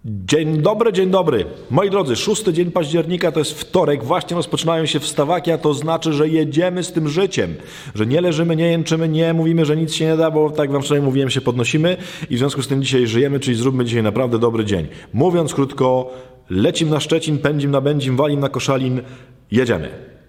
Dzień dobry. Moi drodzy, 6 dzień października to jest wtorek, właśnie rozpoczynają się wstawaki, a to znaczy, że jedziemy z tym życiem, że nie leżymy, nie jęczymy, nie mówimy, że nic się nie da, bo tak wam wczoraj mówiłem, się podnosimy i w związku z tym dzisiaj żyjemy, czyli zróbmy dzisiaj naprawdę dobry dzień. Mówiąc krótko, lecim na Szczecin, pędzim na Będzim, walim na Koszalin, jedziemy.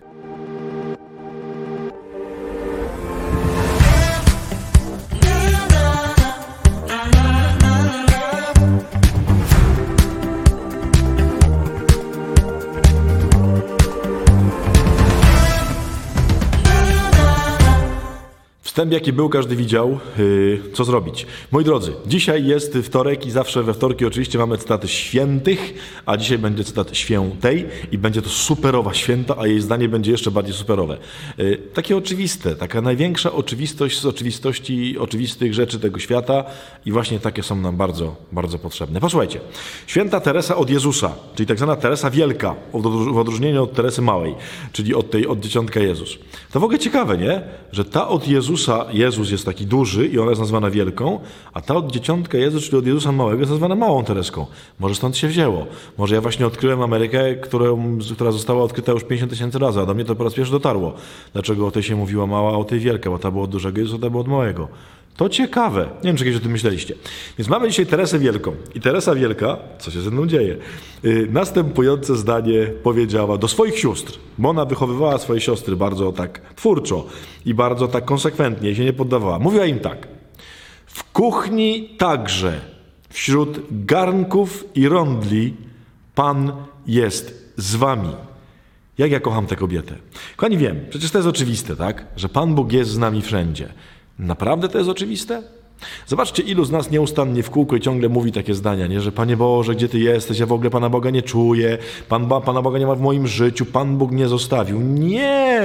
Wstęp jaki był, każdy widział, co zrobić. Moi drodzy, dzisiaj jest wtorek i zawsze we wtorki oczywiście mamy cytaty świętych, a dzisiaj będzie cytat świętej i będzie to superowa święta, a jej zdanie będzie jeszcze bardziej superowe. Takie oczywiste, taka największa oczywistość z oczywistości oczywistych rzeczy tego świata i właśnie takie są nam bardzo, bardzo potrzebne. Posłuchajcie, święta Teresa od Jezusa, czyli tak zwana Teresa Wielka, w odróżnieniu od Teresy Małej, czyli od Dzieciątka Jezus. To w ogóle ciekawe, nie? Że ta od Jezusa, Jezus jest taki duży i ona jest nazwana Wielką, a ta od Dzieciątka Jezus, czyli od Jezusa Małego, jest nazwana Małą Tereską. Może stąd się wzięło. Może ja właśnie odkryłem Amerykę, która została odkryta już 50 000 razy, a do mnie to po raz pierwszy dotarło. Dlaczego o tej się mówiła mała, a o tej wielka, bo ta była od dużego Jezusa, ta była od małego. To ciekawe. Nie wiem, czy kiedyś o tym myśleliście. Więc mamy dzisiaj Teresę Wielką. I Teresa Wielka, co się ze mną dzieje, następujące zdanie powiedziała do swoich sióstr, bo ona wychowywała swoje siostry bardzo tak twórczo i bardzo tak konsekwentnie i się nie poddawała. Mówiła im tak. W kuchni także, wśród garnków i rondli, Pan jest z wami. Jak ja kocham tę kobietę. Kochani, wiem, przecież to jest oczywiste, tak? Że Pan Bóg jest z nami wszędzie. Naprawdę to jest oczywiste? Zobaczcie, ilu z nas nieustannie w kółko i ciągle mówi takie zdania, nie? Że Panie Boże, gdzie Ty jesteś? Ja w ogóle Pana Boga nie czuję. Pana Boga nie ma w moim życiu. Pan Bóg mnie zostawił. Nie!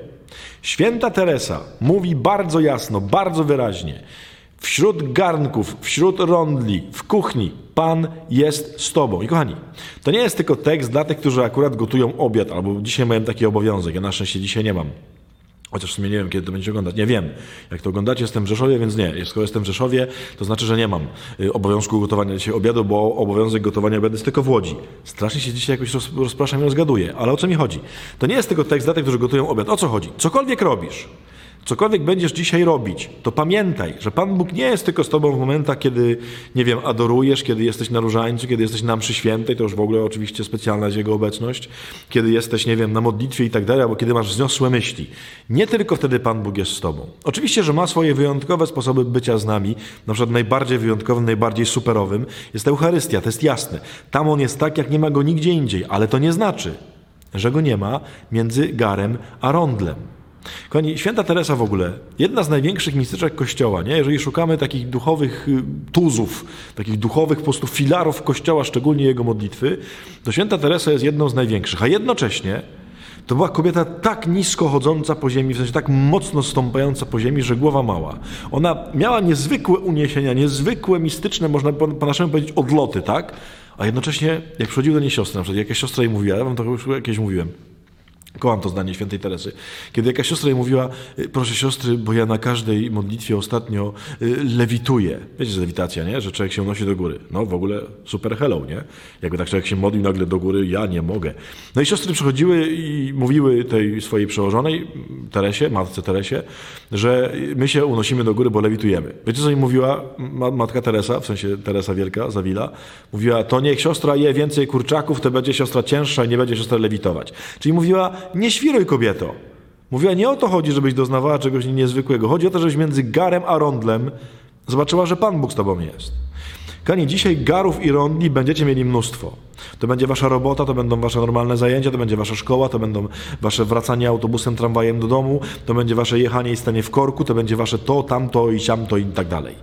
Święta Teresa mówi bardzo jasno, bardzo wyraźnie. Wśród garnków, wśród rondli, w kuchni Pan jest z Tobą. I kochani, to nie jest tylko tekst dla tych, którzy akurat gotują obiad, albo dzisiaj mają taki obowiązek. Ja na szczęście dzisiaj nie mam. Chociaż w sumie nie wiem, kiedy to będzie oglądać. Nie wiem, jak to oglądacie, jestem w Rzeszowie, więc nie. Skoro jestem w Rzeszowie, to znaczy, że nie mam obowiązku gotowania dzisiaj obiadu, bo obowiązek gotowania obiadu jest tylko w Łodzi. Strasznie się dzisiaj jakoś rozpraszam i rozgaduję. Ale o co mi chodzi? To nie jest tylko tekst dla tych, którzy gotują obiad. O co chodzi? Cokolwiek robisz, cokolwiek będziesz dzisiaj robić, to pamiętaj, że Pan Bóg nie jest tylko z tobą w momentach, kiedy, nie wiem, adorujesz, kiedy jesteś na różańcu, kiedy jesteś na mszy świętej, to już w ogóle oczywiście specjalna jest Jego obecność, kiedy jesteś, nie wiem, na modlitwie i tak dalej, albo kiedy masz wzniosłe myśli. Nie tylko wtedy Pan Bóg jest z tobą. Oczywiście, że ma swoje wyjątkowe sposoby bycia z nami, na przykład najbardziej wyjątkowym, najbardziej superowym jest Eucharystia, to jest jasne. Tam On jest tak, jak nie ma Go nigdzie indziej, ale to nie znaczy, że Go nie ma między garem a rondlem. Kochani, święta Teresa w ogóle, jedna z największych mistyczek Kościoła, nie? Jeżeli szukamy takich duchowych tuzów, takich duchowych po prostu filarów Kościoła, szczególnie jego modlitwy, to święta Teresa jest jedną z największych, a jednocześnie to była kobieta tak nisko chodząca po ziemi, w sensie tak mocno stąpająca po ziemi, że głowa mała. Ona miała niezwykłe uniesienia, niezwykłe, mistyczne, można po naszemu powiedzieć, odloty, tak? A jednocześnie, jak przychodziły do niej siostry, na przykład jakaś siostra jej mówiła, ja wam to już jakieś mówiłem, kocham to zdanie świętej Teresy. Kiedy jakaś siostra jej mówiła, proszę siostry, bo ja na każdej modlitwie ostatnio lewituję. Wiecie, że lewitacja, nie? Że człowiek się unosi do góry. No w ogóle super hello, nie? Jakby tak człowiek się modlił nagle do góry, ja nie mogę. No i siostry przychodziły i mówiły tej swojej przełożonej, Teresie, matce Teresie, że my się unosimy do góry, bo lewitujemy. Wiecie, co im mówiła matka Teresa, w sensie Teresa Wielka, Zawila? Mówiła, to niech siostra je więcej kurczaków, to będzie siostra cięższa i nie będzie siostra lewitować. Czyli mówiła, nie świruj, kobieto. Mówiła, nie o to chodzi, żebyś doznawała czegoś niezwykłego. Chodzi o to, żebyś między garem a rondlem zobaczyła, że Pan Bóg z tobą jest. Kochani, dzisiaj garów i rondli będziecie mieli mnóstwo. To będzie wasza robota, to będą wasze normalne zajęcia, to będzie wasza szkoła, to będą wasze wracanie autobusem, tramwajem do domu, to będzie wasze jechanie i stanie w korku, to będzie wasze to, tamto i siamto i tak dalej.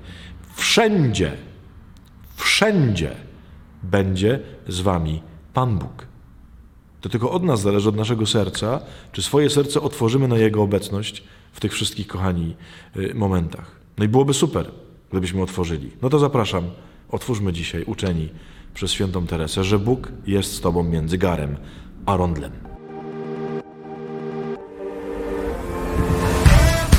Wszędzie będzie z wami Pan Bóg. To tylko od nas zależy, od naszego serca, czy swoje serce otworzymy na Jego obecność w tych wszystkich, kochani, momentach. No i byłoby super, gdybyśmy otworzyli. No to zapraszam, otwórzmy dzisiaj, uczeni przez świętą Teresę, że Bóg jest z tobą między garem a rondlem.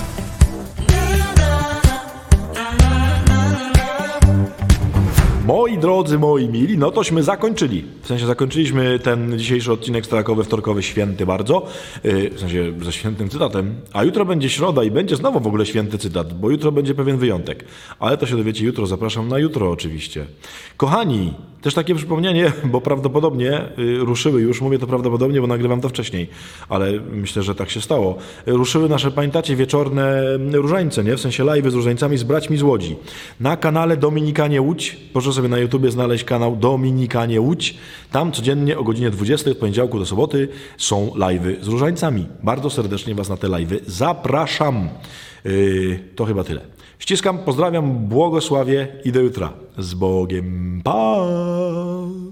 Moi drodzy, moi mili, no tośmy zakończyli. W sensie zakończyliśmy ten dzisiejszy odcinek strakowy, wtorkowy, święty bardzo. W sensie ze świętym cytatem. A jutro będzie środa i będzie znowu w ogóle święty cytat, bo jutro będzie pewien wyjątek. Ale to się dowiecie jutro. Zapraszam na jutro oczywiście. Kochani, też takie przypomnienie, bo prawdopodobnie ruszyły już, mówię to prawdopodobnie, bo nagrywam to wcześniej, ale myślę, że tak się stało. Ruszyły nasze, pamiętacie, wieczorne różańce, nie? W sensie live'y z różańcami z braćmi z Łodzi. Na kanale Dominikanie Łódź, proszę sobie na YouTubie znaleźć kanał Dominikanie Łódź. Tam codziennie o godzinie 20 od poniedziałku do soboty są live'y z różańcami. Bardzo serdecznie Was na te live'y zapraszam. To chyba tyle. Ściskam, pozdrawiam, błogosławię i do jutra. Z Bogiem. Pa!